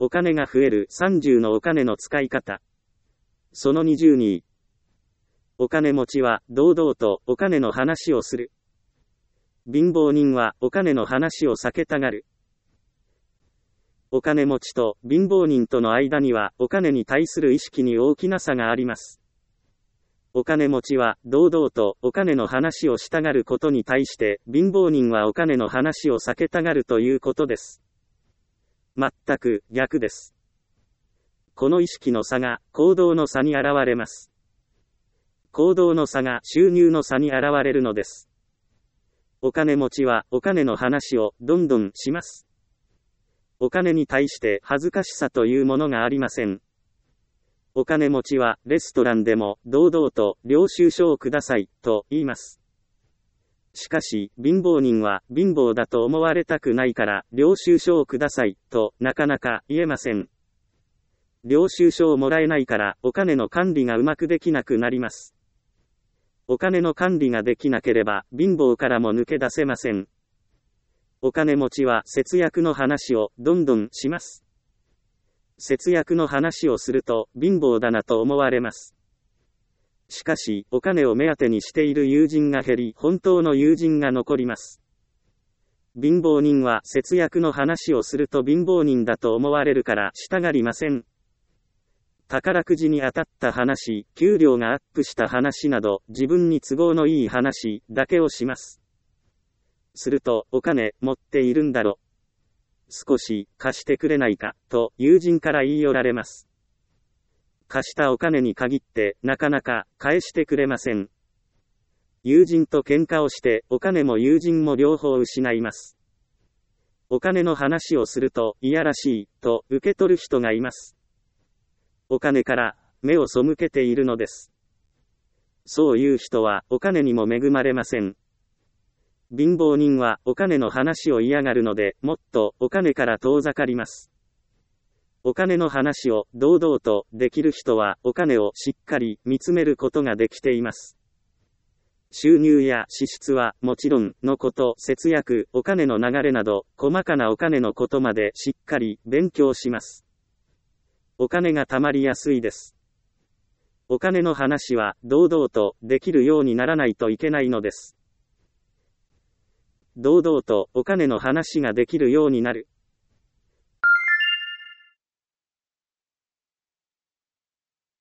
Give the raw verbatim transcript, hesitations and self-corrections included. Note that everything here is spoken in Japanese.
お金が増える。さんじゅうのお金の使い方。そのにじゅうに。お金持ちは堂々とお金の話をする。貧乏人はお金の話を避けたがる。お金持ちと貧乏人との間にはお金に対する意識に大きな差があります。お金持ちは堂々とお金の話をしたがることに対して貧乏人はお金の話を避けたがるということです。全く逆です。この意識の差が行動の差に現れます。行動の差が収入の差に現れるのです。お金持ちはお金の話をどんどんします。お金に対して恥ずかしさというものがありません。お金持ちはレストランでも堂々と領収書をくださいと言います。しかし貧乏人は貧乏だと思われたくないから領収書をくださいとなかなか言えません。領収書をもらえないからお金の管理がうまくできなくなります。お金の管理ができなければ貧乏からも抜け出せません。お金持ちは節約の話をどんどんします。節約の話をすると貧乏だなと思われます。しかし、お金を目当てにしている友人が減り、本当の友人が残ります。貧乏人は節約の話をすると貧乏人だと思われるからしたがりません。宝くじに当たった話、給料がアップした話など、自分に都合のいい話だけをします。すると、お金持っているんだろ。少し貸してくれないか、と友人から言い寄られます。貸したお金に限ってなかなか返してくれません。友人と喧嘩をしてお金も友人も両方失います。お金の話をするといやらしいと受け取る人がいます。お金から目を背けているのです。そういう人はお金にも恵まれません。貧乏人はお金の話を嫌がるのでもっとお金から遠ざかります。お金の話を堂々とできる人はお金をしっかり見つめることができています。収入や支出はもちろんのこと、節約、お金の流れなど細かなお金のことまでしっかり勉強します。お金が貯まりやすいです。お金の話は堂々とできるようにならないといけないのです。堂々とお金の話ができるようになる。